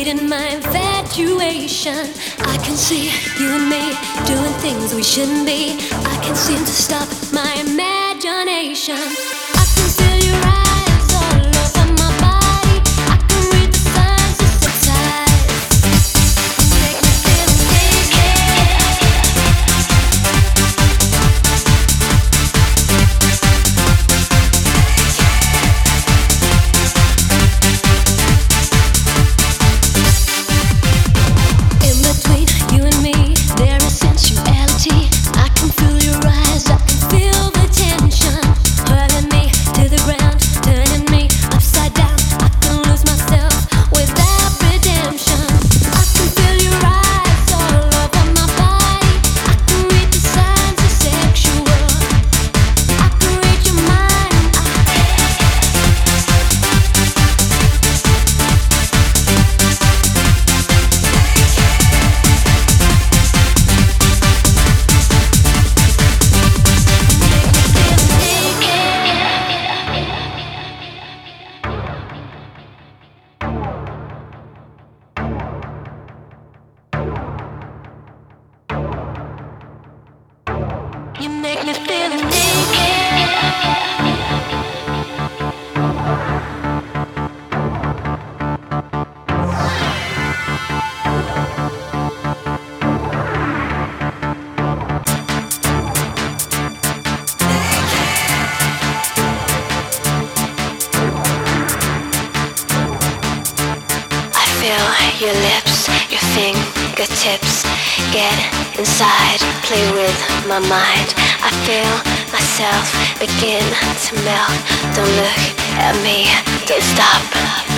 feeding my infatuation. I can see you and me doing things we shouldn't be. I can't seem to stop my imagination. I can feel your eyes all over my body. I can read the signs of subtide. Make me feel you make me feel naked. I feel your lips, your fingertips get inside, play with my mind. I feel myself begin to melt. Don't look at me, don't stop.